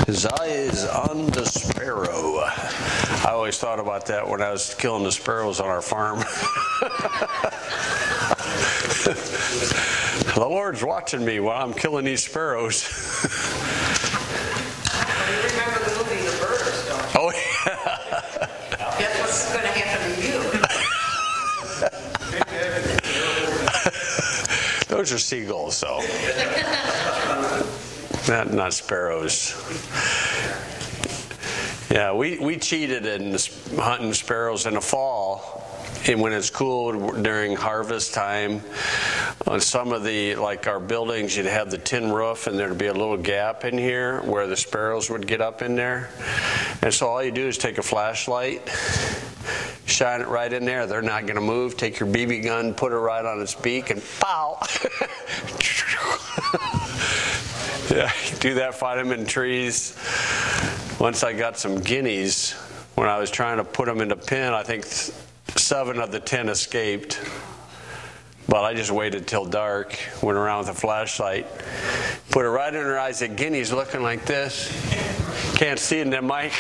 His eye is on the sparrow. I always thought about that when I was killing the sparrows on our farm. The Lord's watching me while I'm killing these sparrows. You remember the movie The Birds, don't you? Oh, yeah. That's what's going to happen to you. Those are seagulls, so. Not sparrows. Yeah, we cheated in hunting sparrows in the fall, and when it's cool during harvest time. On some of our buildings, you'd have the tin roof, and there'd be a little gap in here where the sparrows would get up in there. And so all you do is take a flashlight, shine it right in there. They're not going to move. Take your BB gun, put it right on its beak, and pow! Yeah, do that, find them in trees. Once I got some guineas, when I was trying to put them in the pen, I think 7 of the 10 escaped. But I just waited till dark, went around with a flashlight, put it right in her eyes. The guinea's looking like this. Can't see in the mic.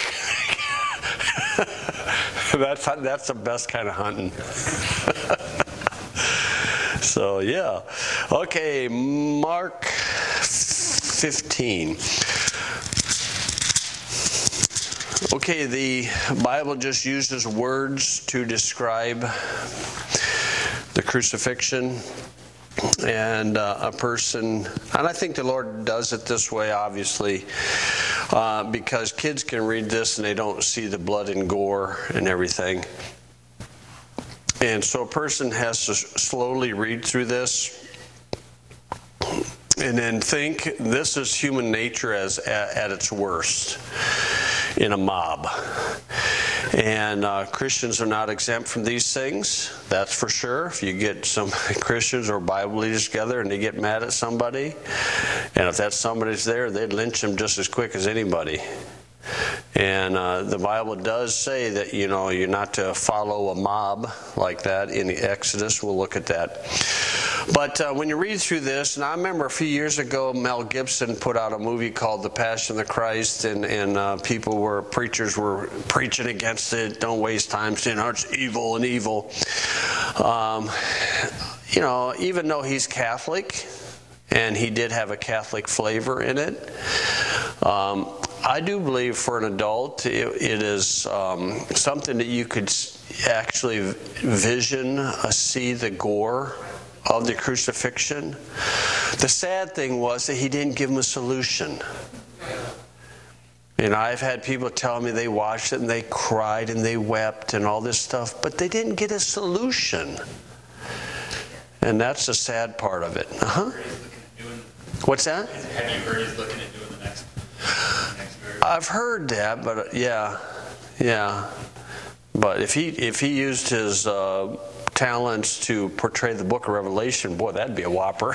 That's the best kind of hunting. So, yeah. Okay, Mark 15. Okay, the Bible just uses words to describe the crucifixion and a person, and I think the Lord does it this way, obviously, because kids can read this and they don't see the blood and gore and everything. And so a person has to slowly read through this and then think this is human nature at its worst in a mob. And Christians are not exempt from these things, that's for sure. If you get some Christians or Bible leaders together and they get mad at somebody, and if that somebody's there, they'd lynch them just as quick as anybody. And the Bible does say that, you're not to follow a mob like that in the Exodus. We'll look at that. But when you read through this, and I remember a few years ago, Mel Gibson put out a movie called The Passion of the Christ, and preachers were preaching against it. Don't waste time saying, it's evil and evil. Even though he's Catholic, and he did have a Catholic flavor in it, I do believe for an adult it is something that you could actually see the gore of the crucifixion. The sad thing was that he didn't give them a solution. I've had people tell me they watched it and they cried and they wept and all this stuff, but they didn't get a solution. And that's the sad part of it. What's that? Have you heard he's looking at doing the next version? I've heard that, but yeah. But if he used his talents to portray the book of Revelation, boy, that'd be a whopper.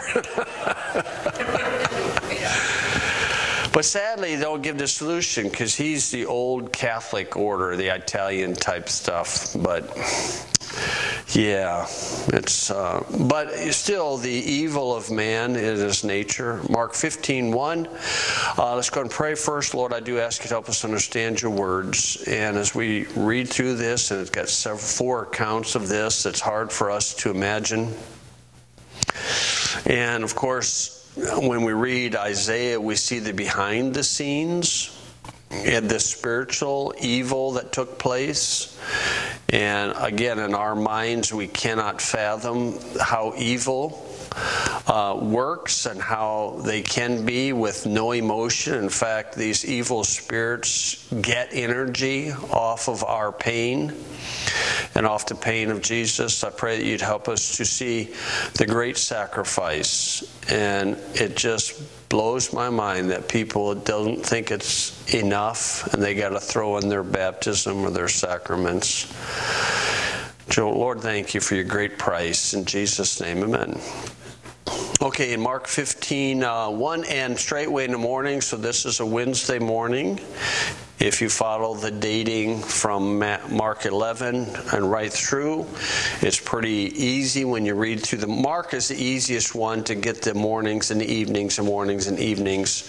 But sadly, they don't give the solution because he's the old Catholic order, the Italian type stuff. But yeah, it's but still the evil of man is his nature. Mark 15:1. Let's go and pray first. Lord, I do ask you to help us understand your words. And as we read through this, and it's got 4 accounts of this, it's hard for us to imagine. And of course, when we read Isaiah, we see the behind the scenes and the spiritual evil that took place. And again, in our minds, we cannot fathom how evil works and how they can be with no emotion. In fact, these evil spirits get energy off of our pain and off the pain of Jesus. I pray that you'd help us to see the great sacrifice. And it just blows my mind that people don't think it's enough and they got to throw in their baptism or their sacraments. So, Lord, thank you for your great price. In Jesus' name, amen. Okay, in Mark 15:1, and straightway in the morning, so this is a Wednesday morning, If you follow the dating from Mark 11 and right through, it's pretty easy when you read through. Mark is the easiest one to get the mornings and the evenings and mornings and evenings.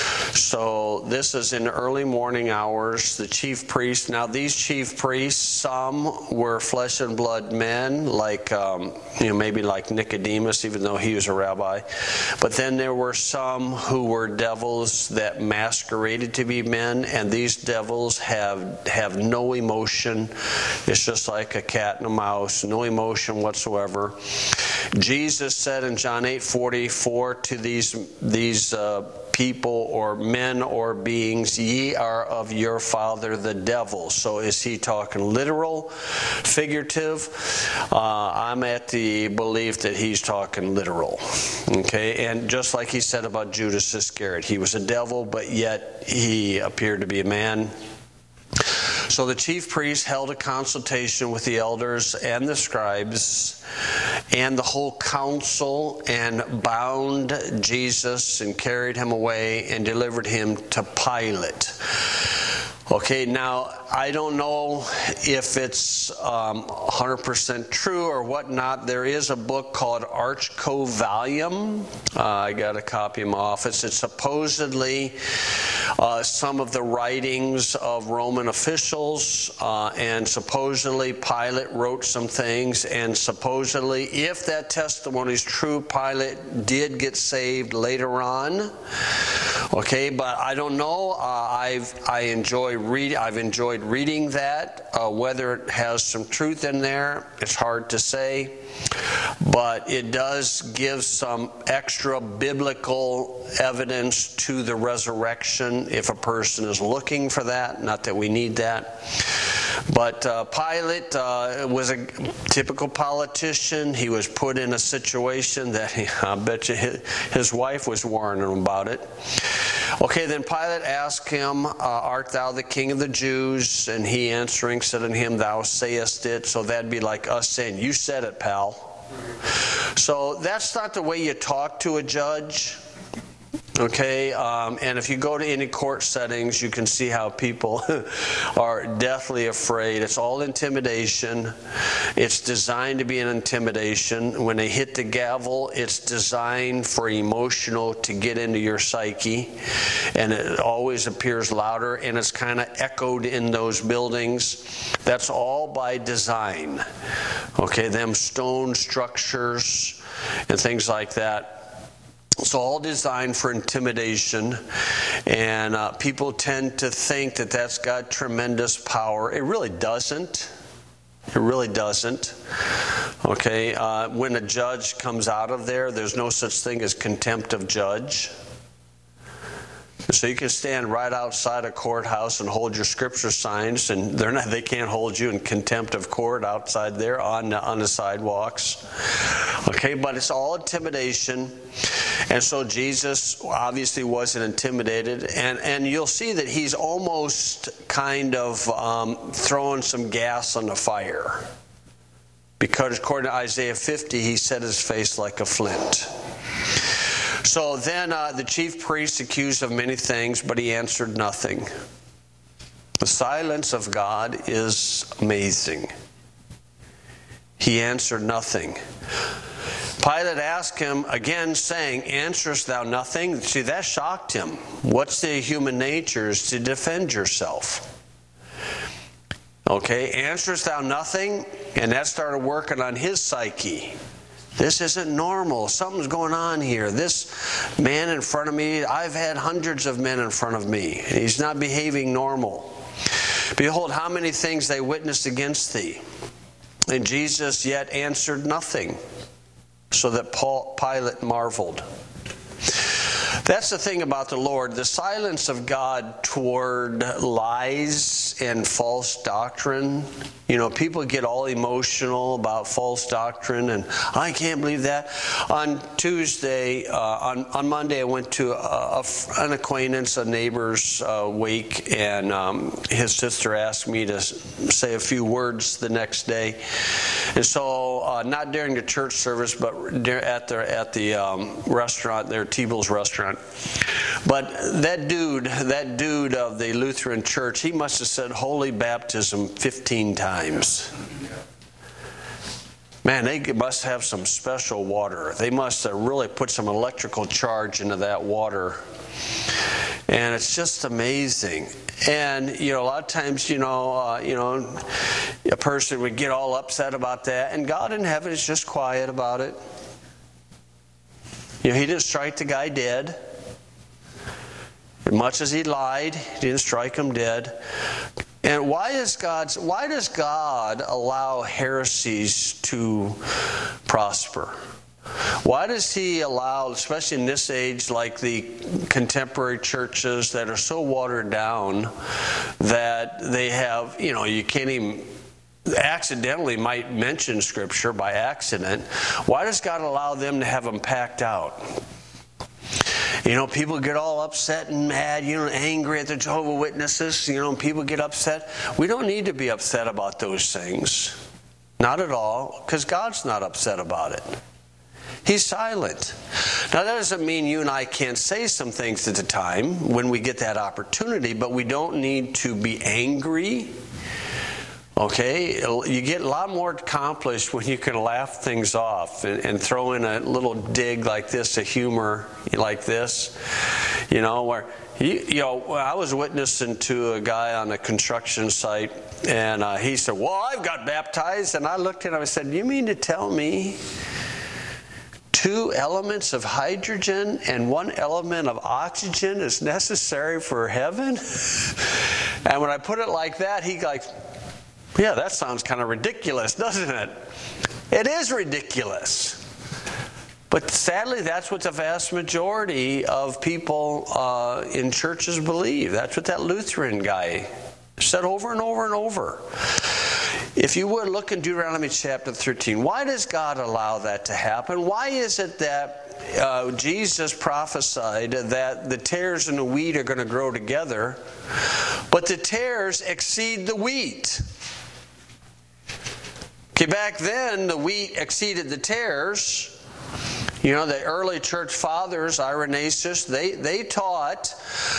So this is in the early morning hours. The chief priests, now these chief priests, some were flesh and blood men, like maybe like Nicodemus, even though he was a rabbi. But then there were some who were devils that masqueraded to be men, and these devils have no emotion. It's just like a cat and a mouse, no emotion whatsoever. Jesus said in John 8:44 to these people or men or beings, ye are of your father the devil. So is he talking literal, figurative? I'm at the belief that he's talking literal. Okay, and just like he said about Judas Iscariot, he was a devil, but yet he appeared to be a man. So the chief priests held a consultation with the elders and the scribes and the whole council, and bound Jesus and carried him away and delivered him to Pilate. Okay, now I don't know if it's 100% true or whatnot. There is a book called Archcovallium. I got a copy in my office. It's supposedly some of the writings of Roman officials, and supposedly Pilate wrote some things, and supposedly, if that testimony is true, Pilate did get saved later on. Okay, but I don't know. I've enjoyed reading that. Whether it has some truth in there, it's hard to say. But it does give some extra biblical evidence to the resurrection if a person is looking for that. Not that we need that. But Pilate was a typical politician. He was put in a situation that I bet you his wife was warning him about it. Okay, then Pilate asked him, art thou the king of the Jews? And he answering said unto him, thou sayest it. So that'd be like us saying, you said it, pal. So that's not the way you talk to a judge. Okay, and if you go to any court settings, you can see how people are deathly afraid. It's all intimidation. It's designed to be an intimidation. When they hit the gavel, it's designed for emotional to get into your psyche. And it always appears louder, and it's kind of echoed in those buildings. That's all by design. Okay, them stone structures and things like that. It's all designed for intimidation, and people tend to think that that's got tremendous power. It really doesn't. It really doesn't. Okay, when a judge comes out of there, there's no such thing as contempt of judge. So you can stand right outside a courthouse and hold your scripture signs, and they can't hold you in contempt of court outside there on the sidewalks. Okay, but it's all intimidation. And so Jesus obviously wasn't intimidated. And you'll see that he's almost kind of throwing some gas on the fire. Because according to Isaiah 50, he set his face like a flint. So then the chief priest accused of many things, but he answered nothing. The silence of God is amazing. He answered nothing. Pilate asked him again, saying, answerest thou nothing? See, that shocked him. What's the human nature is to defend yourself. Okay, answerest thou nothing? And that started working on his psyche. This isn't normal. Something's going on here. This man in front of me, I've had hundreds of men in front of me. He's not behaving normal. Behold, how many things they witnessed against thee. And Jesus yet answered nothing, so that Pilate marveled. That's the thing about the Lord. The silence of God toward lies grace and false doctrine. You know, people get all emotional about false doctrine, and I can't believe that. On Tuesday, on Monday, I went to an acquaintance, a neighbor's wake, and his sister asked me to say a few words the next day. And so, not during the church service, but at the restaurant there, T-Bill's restaurant. But that dude of the Lutheran Church, he must have said holy baptism 15 times. Man, they must have some special water. They must have really put some electrical charge into that water. And it's just amazing. And, you know, a lot of times, a person would get all upset about that, and God in heaven is just quiet about it. You know, he didn't strike the guy dead. As much as he lied, he didn't strike him dead. And why does God allow heresies to prosper? Why does he allow, especially in this age, like the contemporary churches that are so watered down that they have, you can't even accidentally might mention Scripture by accident? Why does God allow them to have them packed out? You know, people get all upset and mad, angry at the Jehovah's Witnesses. People get upset. We don't need to be upset about those things. Not at all, because God's not upset about it. He's silent. Now, that doesn't mean you and I can't say some things at the time when we get that opportunity, but we don't need to be angry. Okay, you get a lot more accomplished when you can laugh things off and throw in a little dig like this, a humor like this. Where I was witnessing to a guy on a construction site, and he said, "Well, I've got baptized," and I looked at him and said, "You mean to tell me 2 elements of hydrogen and 1 element of oxygen is necessary for heaven?" And when I put it like that, he like, "Yeah, that sounds kind of ridiculous, doesn't it?" It is ridiculous. But sadly, that's what the vast majority of people in churches believe. That's what that Lutheran guy said over and over and over. If you would, look in Deuteronomy chapter 13. Why does God allow that to happen? Why is it that Jesus prophesied that the tares and the wheat are going to grow together, but the tares exceed the wheat? Okay, back then, the wheat exceeded the tares. The early church fathers, Irenaeus, they taught,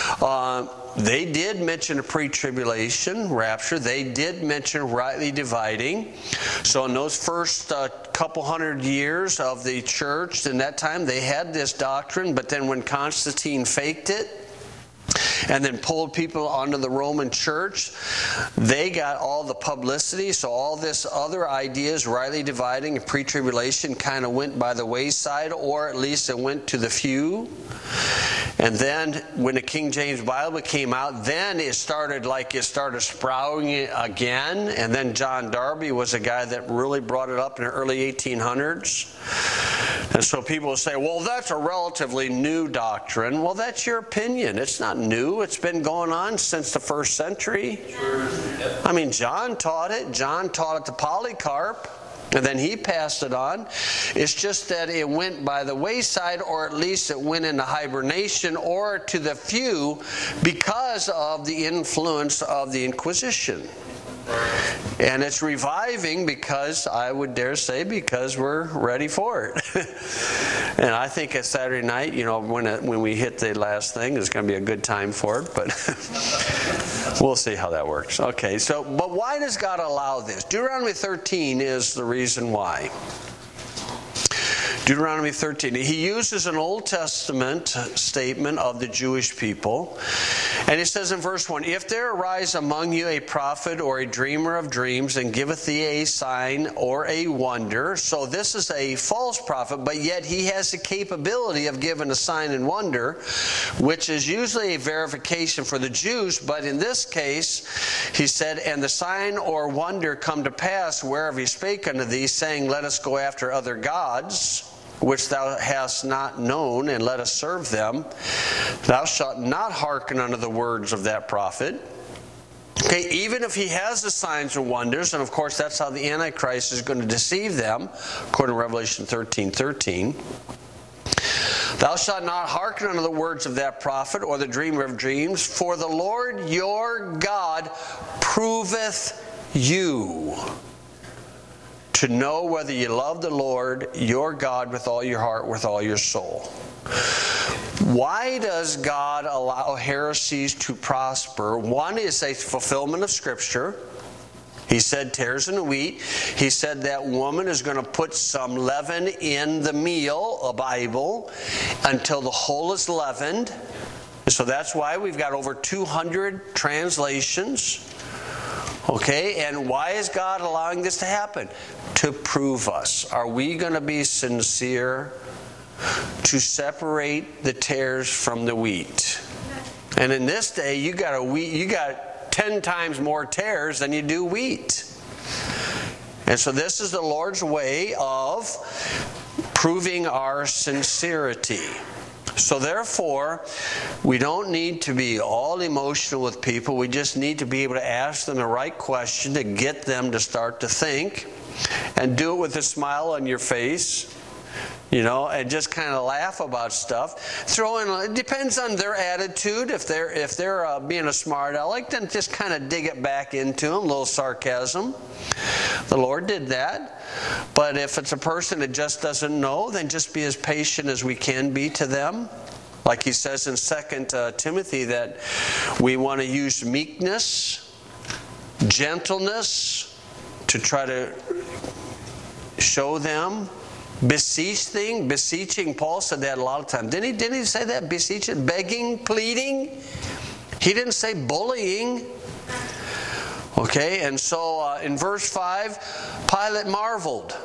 they did mention a pre-tribulation rapture. They did mention rightly dividing. So in those first couple hundred years of the church, in that time, they had this doctrine. But then when Constantine faked it, and then pulled people onto the Roman church, they got all the publicity. So all this other ideas, rightly dividing and pre-tribulation, kind of went by the wayside, or at least it went to the few. And then when the King James Bible came out, then it started sprouting again. And then John Darby was a guy that really brought it up in the early 1800s. And so people will say, well, that's a relatively new doctrine. Well, that's your opinion. It's not new. It's been going on since the first century. I mean, John taught it. John taught it to Polycarp, and then he passed it on. It's just that it went by the wayside, or at least it went into hibernation or to the few because of the influence of the Inquisition. And it's reviving because, I would dare say, because we're ready for it. And I think at Saturday night, when we hit the last thing, it's going to be a good time for it. But we'll see how that works. Okay, but why does God allow this? Deuteronomy 13 is the reason why. Deuteronomy 13. He uses an Old Testament statement of the Jewish people. And he says in verse 1, "If there arise among you a prophet or a dreamer of dreams, and giveth thee a sign or a wonder." So this is a false prophet, but yet he has the capability of giving a sign and wonder, which is usually a verification for the Jews. But in this case, he said, "And the sign or wonder come to pass wherever he spake unto thee, saying, Let us go after other gods, which thou hast not known, and let us serve them. Thou shalt not hearken unto the words of that prophet." Okay, even if he has the signs and wonders, and of course that's how the Antichrist is going to deceive them, according to Revelation 13:13. Thou shalt not hearken unto the words of that prophet or the dreamer of dreams, for the Lord your God proveth you to know whether you love the Lord your God with all your heart, with all your soul. Why does God allow heresies to prosper? One is a fulfillment of Scripture. He said tares in the wheat. He said that woman is going to put some leaven in the meal, a Bible, until the whole is leavened. So that's why we've got over 200 translations. Okay, and why is God allowing this to happen? To prove us. Are we going to be sincere to separate the tares from the wheat? And in this day, you got 10 times more tares than you do wheat. And so this is the Lord's way of proving our sincerity. So therefore, we don't need to be all emotional with people. We just need to be able to ask them the right question to get them to start to think, and do it with a smile on your face. And just kind of laugh about stuff. Throw in, it depends on their attitude. If they're being a smart aleck, then just kind of dig it back into them, a little sarcasm. The Lord did that. But if it's a person that just doesn't know, then just be as patient as we can be to them. Like he says in 2 Timothy that we want to use meekness, gentleness to try to show them. Beseeching, Paul said that a lot of times. Didn't he say that? Beseeching, begging, pleading. He didn't say bullying. Okay, and so in verse 5, Pilate marveled.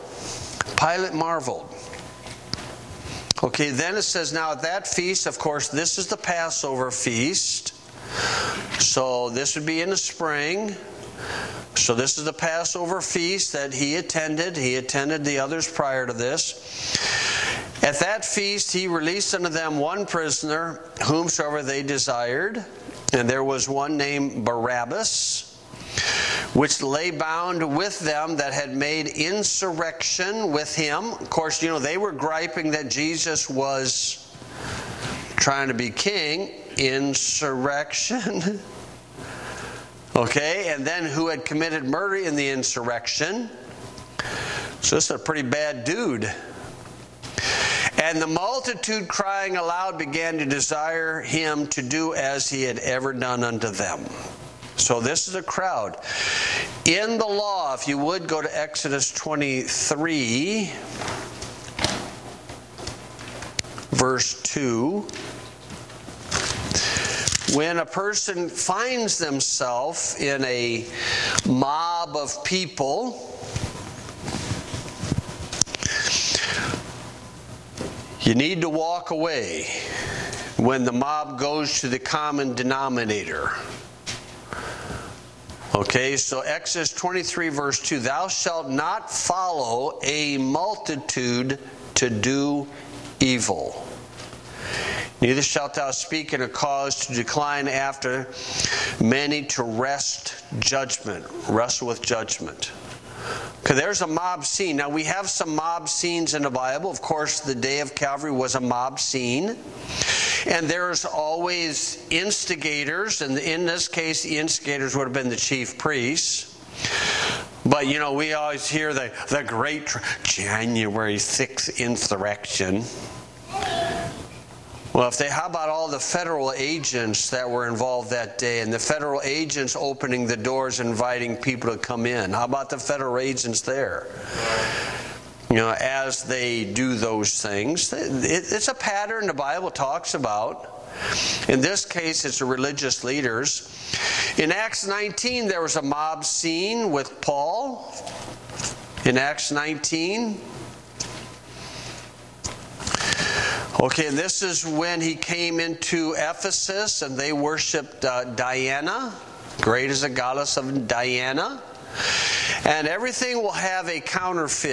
Okay, then it says, now at that feast, of course, this is the Passover feast. So this would be in the spring. So this is the Passover feast that he attended. He attended the others prior to this. At that feast he released unto them one prisoner, whomsoever they desired. And there was one named Barabbas, which lay bound with them that had made insurrection with him. Of course, they were griping that Jesus was trying to be king. Insurrection. Okay, and then who had committed murder in the insurrection. So this is a pretty bad dude. And the multitude crying aloud began to desire him to do as he had ever done unto them. So this is a crowd. In the law, if you would go to Exodus 23, verse 2. When a person finds themselves in a mob of people, you need to walk away when the mob goes to the common denominator. Okay, so Exodus 23 verse 2, thou shalt not follow a multitude to do evil. Neither shalt thou speak in a cause to decline after many to wrestle with judgment. Okay, there's a mob scene. Now we have some mob scenes in the Bible. Of course, the day of Calvary was a mob scene. And there's always instigators, and in this case the instigators would have been the chief priests. But we always hear the great January 6th insurrection. Well, how about all the federal agents that were involved that day, and the federal agents opening the doors, inviting people to come in? How about the federal agents there? As they do those things. It's a pattern the Bible talks about. In this case, it's the religious leaders. In Acts 19, there was a mob scene with Paul. In Acts 19. Okay, and this is when he came into Ephesus and they worshipped Diana. Great is the goddess of Diana. And everything will have a counterfeit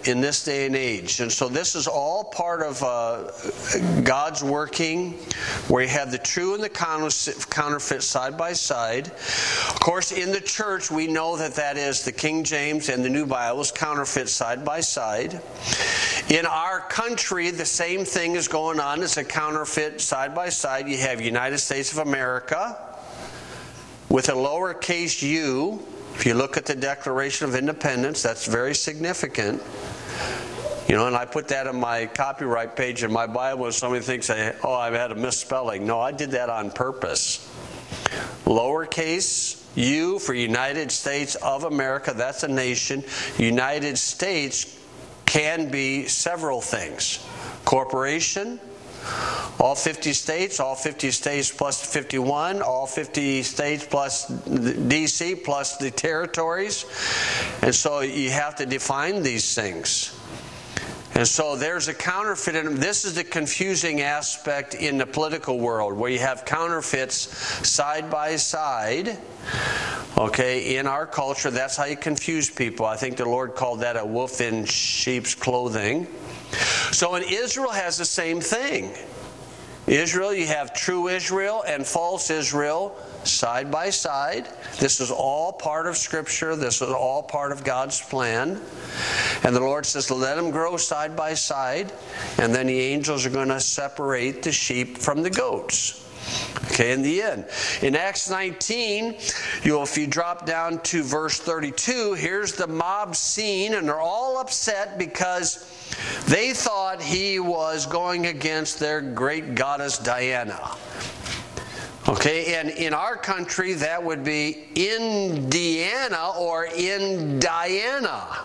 in this day and age. And so this is all part of God's working, where you have the true and the counterfeit side by side. Of course, in the church, we know that is the King James and the New Bibles, counterfeit side by side. In our country, the same thing is going on. It's a counterfeit side by side. You have United States of America with a lowercase u. If you look at the Declaration of Independence, that's very significant. And I put that on my copyright page in my Bible, and somebody thinks, oh, I've had a misspelling. No, I did that on purpose. Lowercase u for United States of America, that's a nation. United States can be several things. Corporation, all 50 states plus 51, all 50 states plus D.C. plus the territories. And so you have to define these things. And so there's a counterfeit. And this is the confusing aspect in the political world, where you have counterfeits side by side. Okay, in our culture, that's how you confuse people. I think the Lord called that a wolf in sheep's clothing. So in Israel has the same thing. Israel, you have true Israel and false Israel side by side. This is all part of Scripture. This is all part of God's plan. And the Lord says, let them grow side by side. And then the angels are going to separate the sheep from the goats. Okay, in the end. In Acts 19, if you drop down to verse 32, here's the mob scene, and they're all upset because they thought he was going against their great goddess Diana. Okay, and in our country, that would be Indiana or Indiana.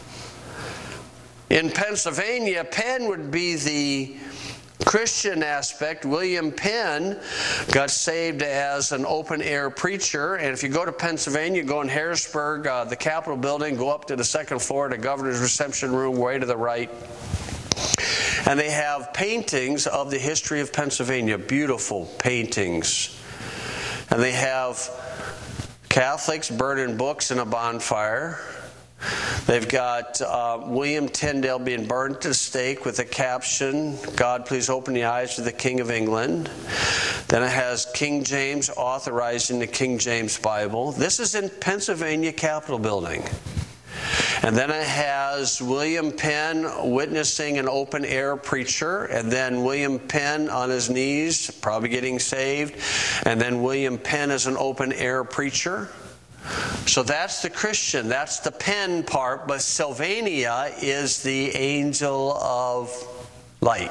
In Pennsylvania, Penn would be the Christian aspect. William Penn got saved as an open-air preacher. And if you go to Pennsylvania, go in Harrisburg, the Capitol building, go up to the second floor, the governor's reception room, way to the right. And they have paintings of the history of Pennsylvania, beautiful paintings. And they have Catholics burning books in a bonfire. They've got William Tyndale being burned to the stake with the caption, God, please open the eyes of the King of England. Then it has King James authorizing the King James Bible. This is in Pennsylvania Capitol building. And then it has William Penn witnessing an open-air preacher, and then William Penn on his knees, probably getting saved, and then William Penn as an open-air preacher. So that's the Christian, that's the Penn part, but Sylvania is the angel of light.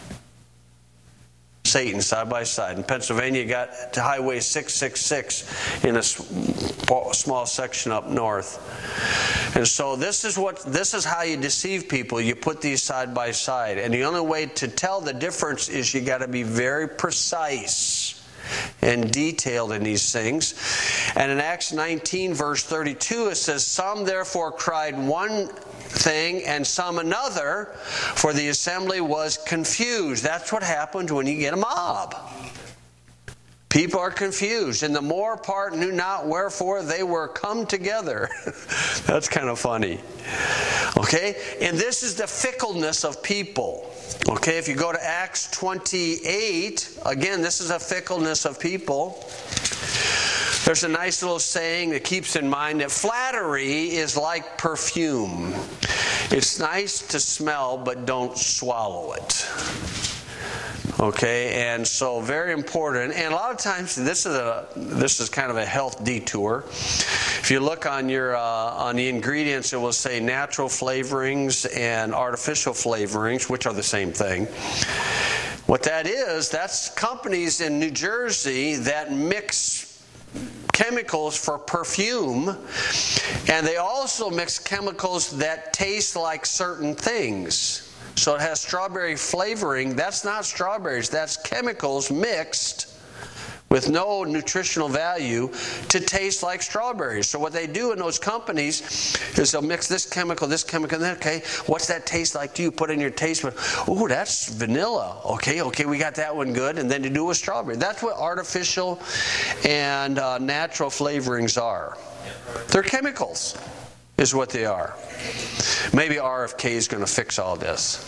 Satan, side by side. In Pennsylvania, you got to Highway 666 in a small section up north. And so this is how you deceive people. You put these side by side. And the only way to tell the difference is you got to be very precise and detailed in these things. And in Acts 19, verse 32, it says, some therefore cried one thing and some another, for the assembly was confused. That's what happens when you get a mob. People are confused, and the more part knew not wherefore they were come together. That's kind of funny. Okay? And this is the fickleness of people. Okay, if you go to Acts 28, again, this is a fickleness of people. There's a nice little saying that keeps in mind that flattery is like perfume. It's nice to smell, but don't swallow it. Okay, and so very important. And a lot of times, this is kind of a health detour. If you look on your on the ingredients, it will say natural flavorings and artificial flavorings, which are the same thing. What that is, that's companies in New Jersey that mix chemicals for perfume, and they also mix chemicals that taste like certain things. So it has strawberry flavoring. That's not strawberries. That's chemicals mixed with no nutritional value to taste like strawberries. So what they do in those companies is they'll mix this chemical, and then, okay, what's that taste like to you? Put in your taste bud. Ooh, that's vanilla. Okay, we got that one good. And then to do with strawberry. That's what artificial and natural flavorings are. They're chemicals. is what they are. Maybe RFK is going to fix all this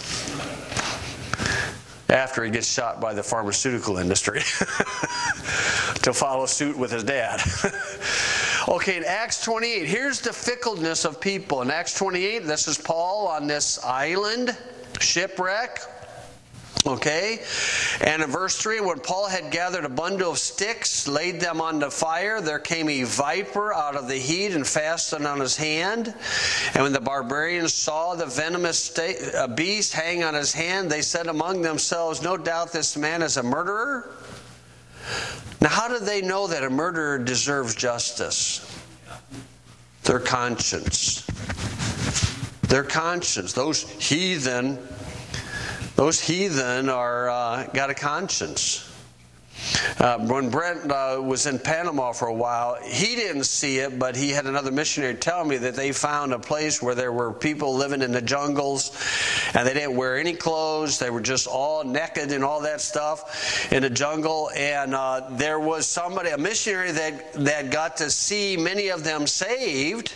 after he gets shot by the pharmaceutical industry to follow suit with his dad. Okay, in Acts 28, here's the fickleness of people. In Acts 28, this is Paul on this island, shipwreck. Okay, and in verse 3, when Paul had gathered a bundle of sticks, laid them on the fire, there came a viper out of the heat and fastened on his hand. And when the barbarians saw the venomous beast hang on his hand, they said among themselves, no doubt this man is a murderer. Now, how do they know that a murderer deserves justice? Their conscience. Their conscience. Those heathen are got a conscience. When Brent was in Panama for a while, he didn't see it, but he had another missionary tell me that they found a place where there were people living in the jungles, and they didn't wear any clothes. They were just all naked and all that stuff in the jungle. And there was somebody, a missionary, that got to see many of them saved.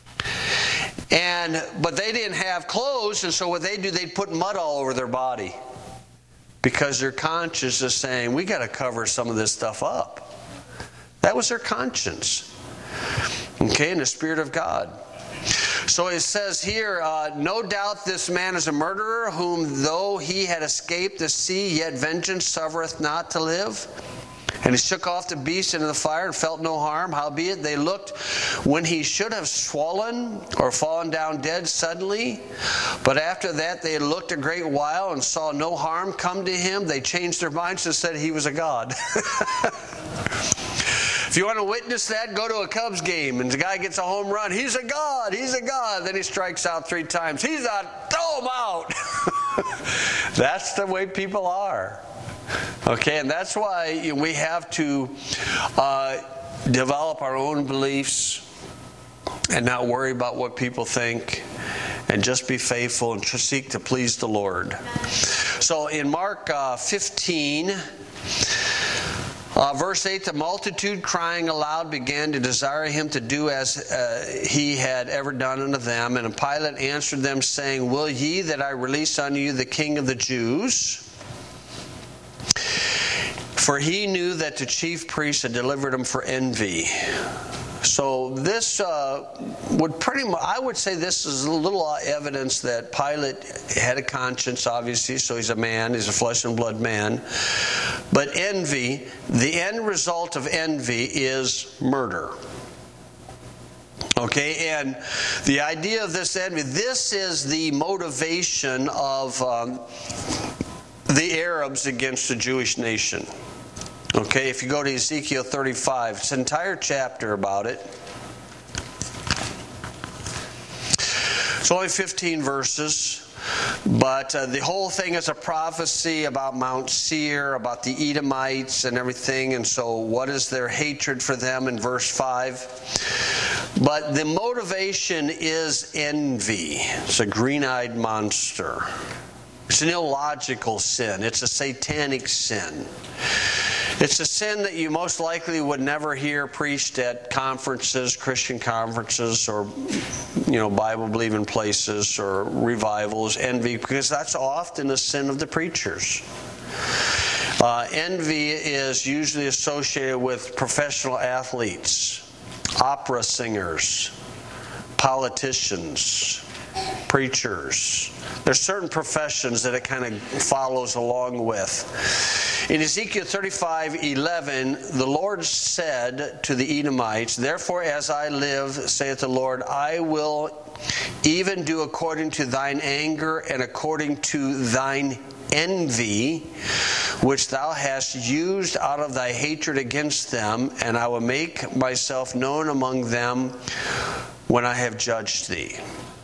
But they didn't have clothes, and so what they do, they'd put mud all over their body. Because their conscience is saying, we got to cover some of this stuff up. That was their conscience. Okay, in the Spirit of God. So it says here, no doubt this man is a murderer, whom though he had escaped the sea, yet vengeance suffereth not to live. And he shook off the beast into the fire and felt no harm. Howbeit they looked when he should have swollen or fallen down dead suddenly. But after that they looked a great while and saw no harm come to him. They changed their minds and said he was a god. If you want to witness that, go to a Cubs game and the guy gets a home run. He's a god, he's a god. Then he strikes out 3 times. He's not, throw him out. That's the way people are. Okay, and that's why we have to develop our own beliefs and not worry about what people think, and just be faithful and seek to please the Lord. So in Mark 15, verse 8, the multitude crying aloud began to desire him to do as he had ever done unto them. And Pilate answered them, saying, will ye that I release unto you the King of the Jews? For he knew that the chief priests had delivered him for envy. So this would pretty much, I would say this is a little evidence that Pilate had a conscience, obviously, so he's a man, he's a flesh and blood man. But envy, the end result of envy is murder. Okay, and the idea of this envy, this is the motivation of the Arabs against the Jewish nation. Okay, if you go to Ezekiel 35, it's an entire chapter about it. It's only 15 verses, but the whole thing is a prophecy about Mount Seir, about the Edomites and everything, and so what is their hatred for them in verse 5? But the motivation is envy. It's a green-eyed monster. It's an illogical sin. It's a satanic sin. It's a sin that you most likely would never hear preached at conferences, Christian conferences, or Bible-believing places or revivals. Envy, because that's often a sin of the preachers. Envy is usually associated with professional athletes, opera singers, politicians, preachers. There's certain professions that it kind of follows along with. In Ezekiel 35:11, the Lord said to the Edomites, therefore as I live, saith the Lord, I will even do according to thine anger and according to thine envy, which thou hast used out of thy hatred against them, and I will make myself known among them when I have judged thee.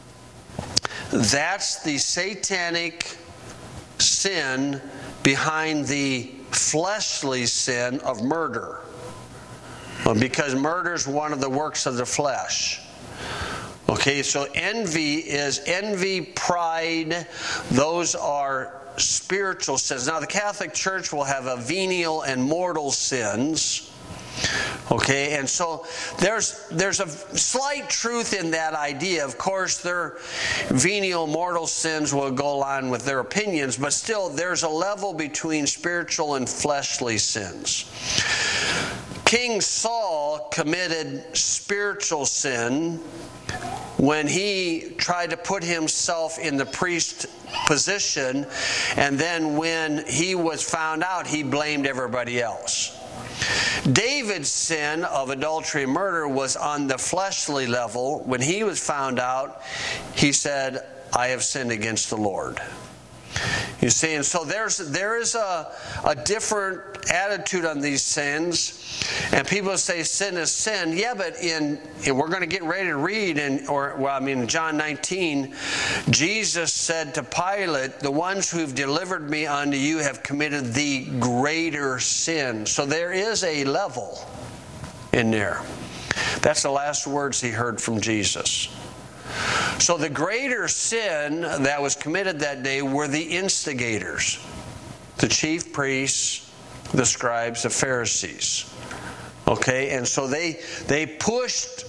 That's the satanic sin behind the fleshly sin of murder. Because murder is one of the works of the flesh. Okay, so envy, pride, those are spiritual sins. Now the Catholic Church will have a venial and mortal sins. Okay, and so there's a slight truth in that idea. Of course, their venial mortal sins will go along with their opinions, but still there's a level between spiritual and fleshly sins. King Saul committed spiritual sin when he tried to put himself in the priest position, and then when he was found out, he blamed everybody else. David's sin of adultery and murder was on the fleshly level. When he was found out, he said, I have sinned against the Lord. You see, and so there is a different attitude on these sins. And people say sin is sin. Yeah, but we're going to get ready to read in John 19, Jesus said to Pilate, the ones who've delivered me unto you have committed the greater sin. So there is a level in there. That's the last words he heard from Jesus. So the greater sin that was committed that day were the instigators, the chief priests, the scribes, the Pharisees. Okay, and so they pushed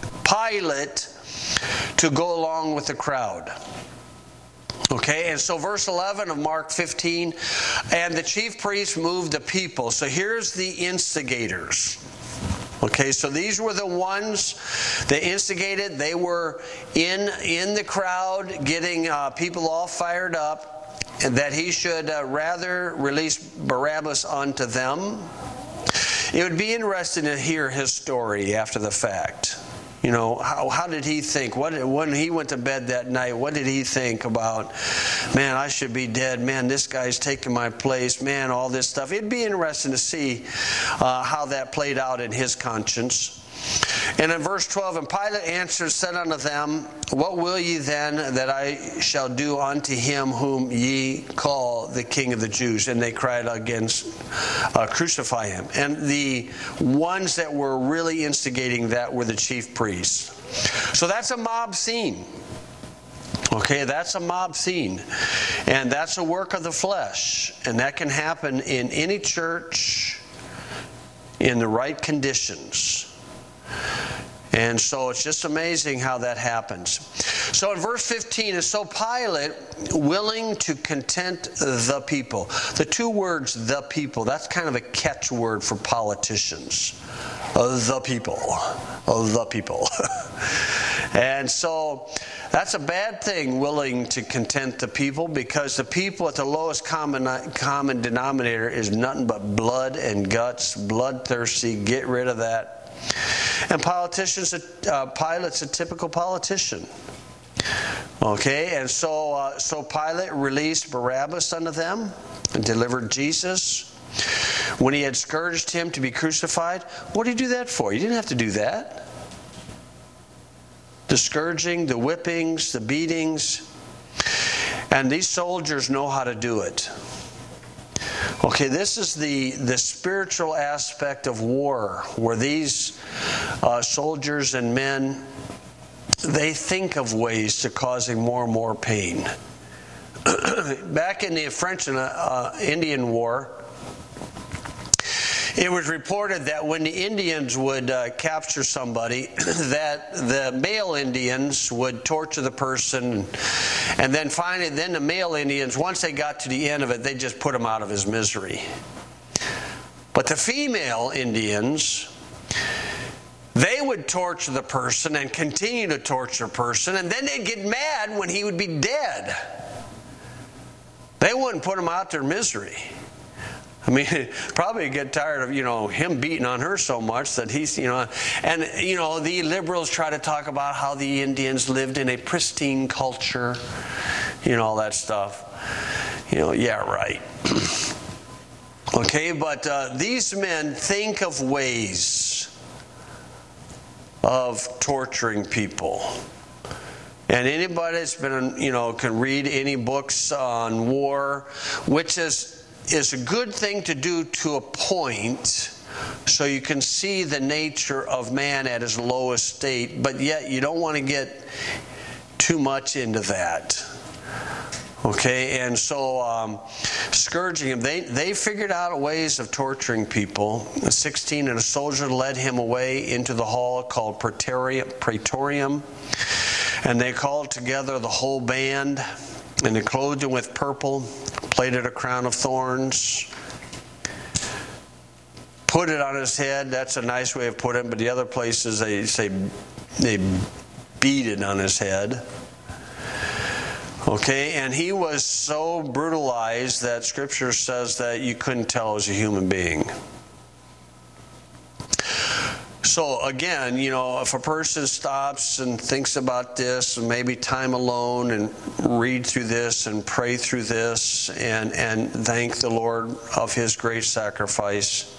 Pilate to go along with the crowd. Okay, and so verse 11 of Mark 15, and the chief priests moved the people. So here's the instigators. Okay, so these were the ones that instigated. They were in the crowd getting people all fired up, and that he should rather release Barabbas unto them. It would be interesting to hear his story after the fact. You know, how did he think? When he went to bed that night, what did he think about, man, I should be dead. Man, this guy's taking my place. Man, all this stuff. It'd be interesting to see how that played out in his conscience. And in verse 12, and Pilate answered, said unto them, what will ye then that I shall do unto him whom ye call the King of the Jews? And they cried against, crucify him. And the ones that were really instigating that were the chief priests. So that's a mob scene. Okay, that's a mob scene. And that's a work of the flesh. And that can happen in any church in the right conditions. And so it's just amazing how that happens. So in verse 15, and so Pilate, willing to content the people. The two words, the people, that's kind of a catchword for politicians. The people. The people. And so that's a bad thing, willing to content the people, because the people at the lowest common denominator is nothing but blood and guts, bloodthirsty. Get rid of that. And politicians, Pilate's a typical politician. Okay, and so Pilate released Barabbas unto them and delivered Jesus. When he had scourged him to be crucified, what did he do that for? He didn't have to do that. The scourging, the whippings, the beatings. And these soldiers know how to do it. Okay, this is the spiritual aspect of war, where these soldiers and men, they think of ways to causing more and more pain. Back in the French and Indian War, it was reported that when the Indians would capture somebody, that the male Indians would torture the person, and then finally, the male Indians, once they got to the end of it, they just put him out of his misery. But the female Indians, they would torture the person and continue to torture the person, and then they'd get mad when he would be dead. They wouldn't put him out their misery. I mean, probably get tired of, him beating on her so much that he's, and, the liberals try to talk about how the Indians lived in a pristine culture, all that stuff. Yeah, right. Okay, but these men think of ways of torturing people. And anybody that's been, can read any books on war, which is a good thing to do to a point, so you can see the nature of man at his lowest state, but yet you don't want to get too much into that. Okay, and so scourging him, they figured out ways of torturing people. 16, and a soldier led him away into the hall called Praetorium, and they called together the whole band, and they clothed him with purple, plaited a crown of thorns, put it on his head. That's a nice way of putting it, but the other places they say they beat it on his head. Okay, and he was so brutalized that Scripture says that you couldn't tell he was a human being. So again, if a person stops and thinks about this, and maybe time alone, and read through this and pray through this and thank the Lord of His great sacrifice.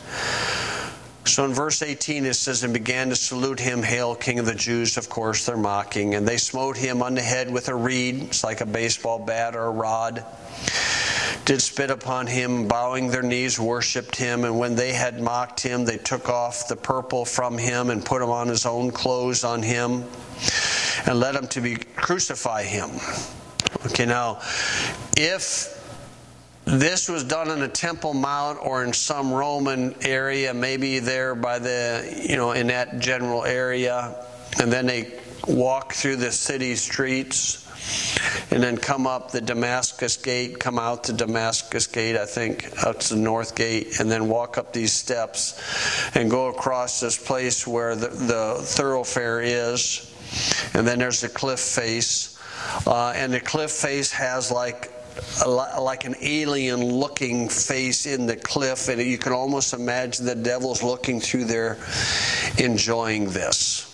So in verse 18 it says, and began to salute him, hail, King of the Jews. Of course they're mocking. And they smote him on the head with a reed. It's like a baseball bat or a rod. Did spit upon him, bowing their knees, worshipped him. And when they had mocked him, they took off the purple from him and put him on his own clothes on him, and led him to crucify him. Okay, now, if this was done in a Temple Mount or in some Roman area, maybe there by in that general area, and then they walk through the city streets and then come up the Damascus Gate, come out the Damascus Gate, I think, out to the North Gate, and then walk up these steps and go across this place where the thoroughfare is, and then there's the cliff face, and the cliff face has like an alien-looking face in the cliff, and you can almost imagine the devil's looking through there, enjoying this.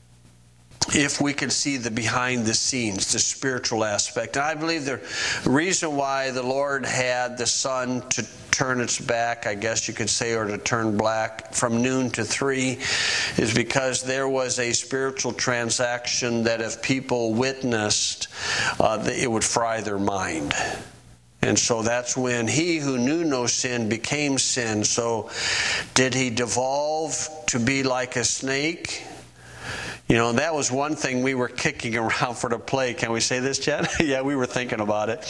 If we could see the behind the scenes, the spiritual aspect. And I believe the reason why the Lord had the sun to turn its back, I guess you could say, or to turn black from noon to 3, is because there was a spiritual transaction that if people witnessed, it would fry their mind. And so that's when he who knew no sin became sin. So did he devolve to be like a snake? That was one thing we were kicking around for the play. Can we say this, Chad? Yeah, we were thinking about it.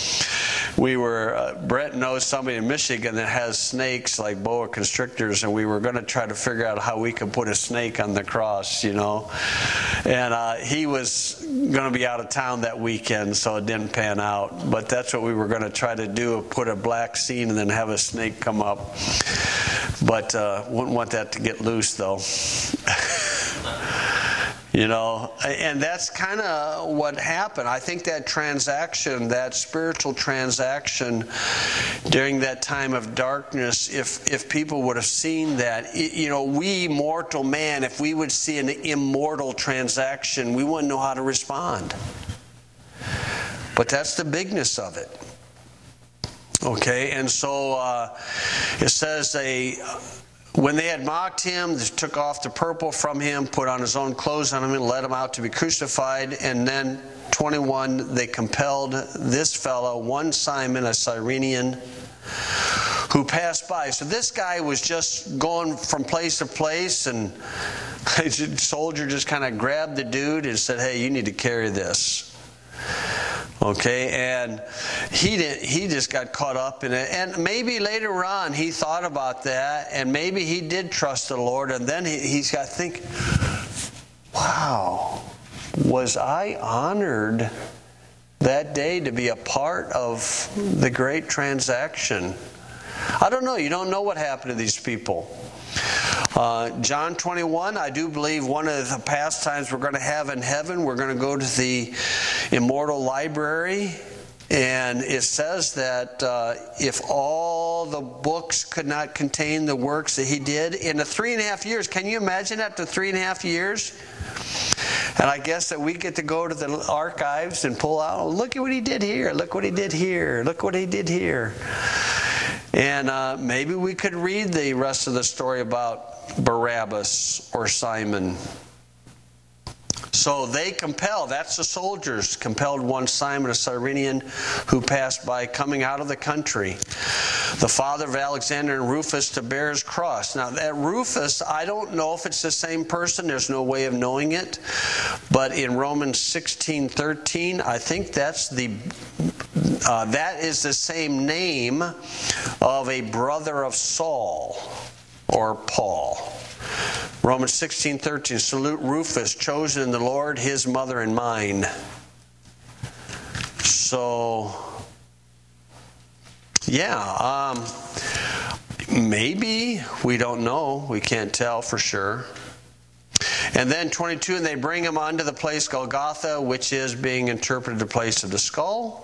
Brett knows somebody in Michigan that has snakes like boa constrictors, and we were going to try to figure out how we could put a snake on the cross, And he was going to be out of town that weekend, so it didn't pan out. But that's what we were going to try to do, put a black scene and then have a snake come up. But wouldn't want that to get loose, though. And that's kind of what happened. I think that transaction, that spiritual transaction during that time of darkness, if people would have seen that, we mortal man, if we would see an immortal transaction, we wouldn't know how to respond. But that's the bigness of it. Okay, and so it says when they had mocked him, they took off the purple from him, put on his own clothes on him, and led him out to be crucified. And then, 21, they compelled this fellow, one Simon, a Cyrenian, who passed by. So this guy was just going from place to place, and a soldier just kind of grabbed the dude and said, hey, you need to carry this. Okay, and he just got caught up in it. And maybe later on he thought about that, and maybe he did trust the Lord, and then he's got to think, wow, was I honored that day to be a part of the great transaction? I don't know. You don't know what happened to these people. John 21, I do believe one of the pastimes we're going to have in heaven, we're going to go to the immortal library, and it says that if all the books could not contain the works that he did in the 3.5 years, can you imagine that, the 3.5 years? And I guess that we get to go to the archives and pull out, oh, look at what he did here, look what he did here, look what he did here. And maybe we could read the rest of the story about Barabbas or Simon. So So they compelled, that's the soldiers, compelled one Simon, a Cyrenian, who passed by, coming out of the country, the father of Alexander and Rufus, to bear his cross. Now that Rufus, I don't know if it's the same person. There's no way of knowing it. But in Romans 16:13, I think that's that is the same name of a brother of Saul or Paul. Romans 16:13, salute Rufus, chosen in the Lord, his mother and mine. So, yeah, maybe, we don't know, we can't tell for sure. And then 22, and they bring him unto the place Golgotha, which is being interpreted the place of the skull.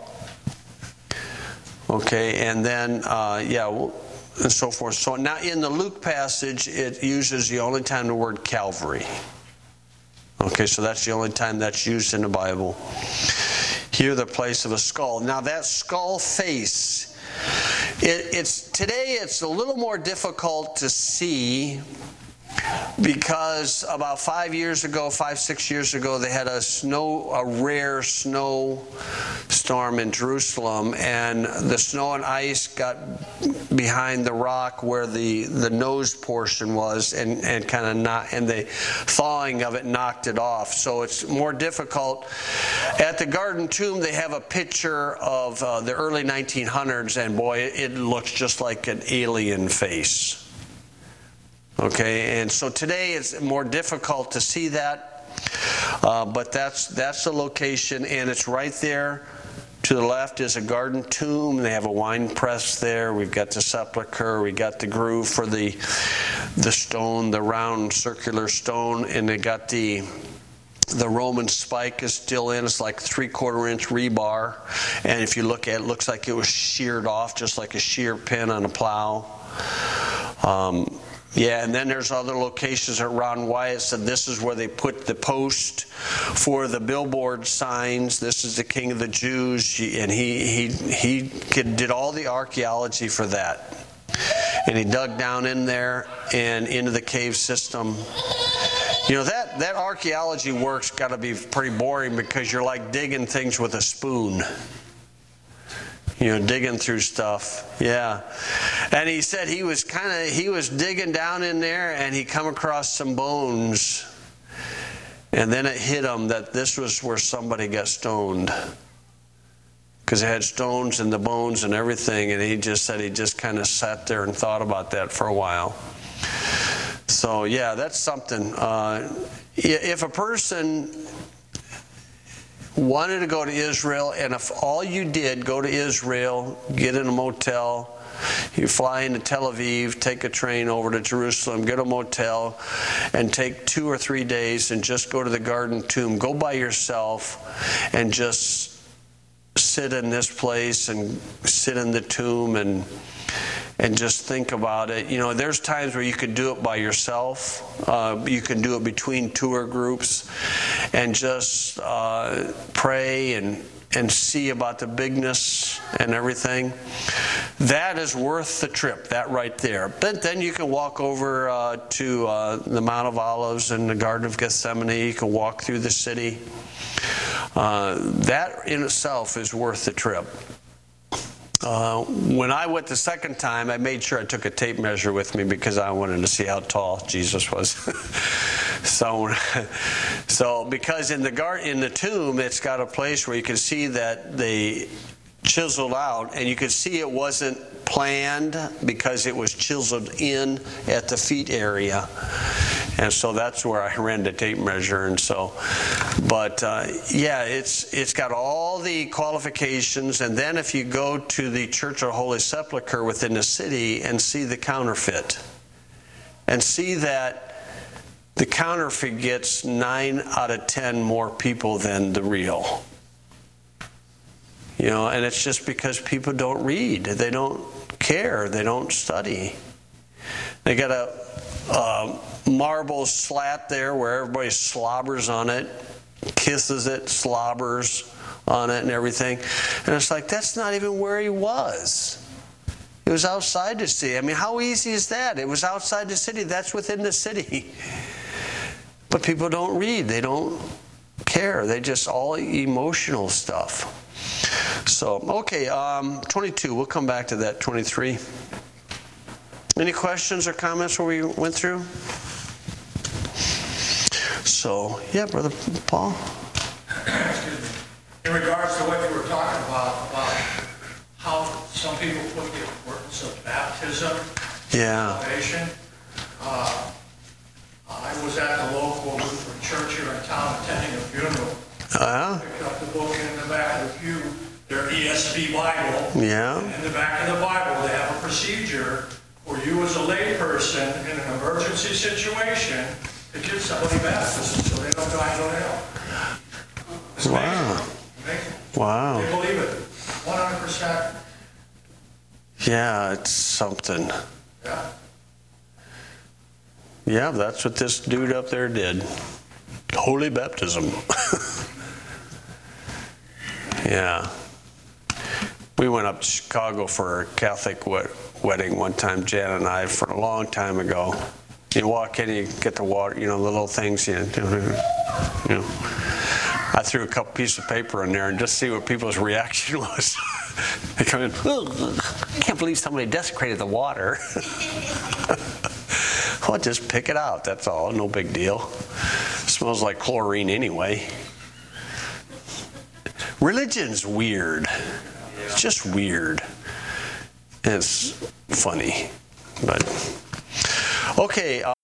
Okay, and then, and so forth. So now in the Luke passage, it uses the only time the word Calvary. Okay, so that's the only time that's used in the Bible. Here, the place of a skull. Now that skull face, today it's a little more difficult to see, because about 6 years ago, they had a rare snow storm in Jerusalem, and the snow and ice got behind the rock where the nose portion was, and the thawing of it knocked it off. So it's more difficult. At the Garden Tomb, they have a picture of the early 1900s, and boy, it looks just like an alien face. Okay, and so today it's more difficult to see that, but that's the location, and it's right there. To the left is a garden tomb. They have a wine press there. We've got the sepulcher. We got the groove for the stone, the round circular stone, and they got the Roman spike is still in. It's like 3/4 inch rebar, and if you look at it, it looks like it was sheared off, just like a shear pin on a plow. And then there's other locations that Ron Wyatt said this is where they put the post for the billboard signs. This is the King of the Jews, and he did all the archaeology for that. And he dug down in there and into the cave system. You know, that archaeology work's got to be pretty boring, because you're like digging things with a spoon. You know, digging through stuff. Yeah. And he said he was digging down in there, and he come across some bones. And then it hit him that this was where somebody got stoned. Because it had stones in the bones and everything. And he just said he just kind of sat there and thought about that for a while. So, yeah, that's something. If a person wanted to go to Israel, and if all you did, go to Israel, get in a motel, you fly into Tel Aviv, take a train over to Jerusalem, get a motel, and take 2 or 3 days and just go to the Garden Tomb. Go by yourself and just sit in this place and sit in the tomb and just think about it. You know, there's times where you could do it by yourself. You can do it between tour groups and just pray and see about the bigness and everything. That is worth the trip, that right there. But then you can walk over to the Mount of Olives and the Garden of Gethsemane. You can walk through the city. That in itself is worth the trip. When I went the second time, I made sure I took a tape measure with me, because I wanted to see how tall Jesus was. So because in the tomb, it's got a place where you can see that they chiseled out, and you could see it wasn't planned, because it was chiseled in at the feet area. And so that's where I ran the tape measure. And so, but it's got all the qualifications. And then if you go to the Church of the Holy Sepulchre within the city and see the counterfeit, and see that the counterfeit gets 9 out of 10 more people than the real. You know, and it's just because people don't read. They don't care. They don't study. They got a marble slat there where everybody slobbers on it, kisses it, slobbers on it and everything. And it's like, that's not even where he was. It was outside the city. I mean, how easy is that? It was outside the city. That's within the city. But people don't read. They don't care. They just all emotional stuff. So, okay, 22. We'll come back to that. 23. Any questions or comments where we went through? So, yeah, Brother Paul. Excuse me. In regards to what you were talking about how some people put the importance of baptism, Yeah. salvation. I was at the local Lutheran church here in town attending a funeral. Picked up the book in the back of the pew, their ESV Bible. Yeah. In the back of the Bible, they have a procedure for you as a layperson in an emergency situation to give somebody baptism so they don't die and go to hell. It's Wow. amazing. Wow. They believe it, 100%. Yeah, it's something. Yeah. Yeah, that's what this dude up there did. Holy baptism. Yeah. We went up to Chicago for a Catholic wedding one time, Jan and I, for a long time ago. You walk in, you get the water, the little things, I threw a couple pieces of paper in there and just see what people's reaction was. They come in, I can't believe somebody desecrated the water. Well, just pick it out, that's all, no big deal. Smells like chlorine anyway. Religion's weird. It's just weird. And it's funny. But okay.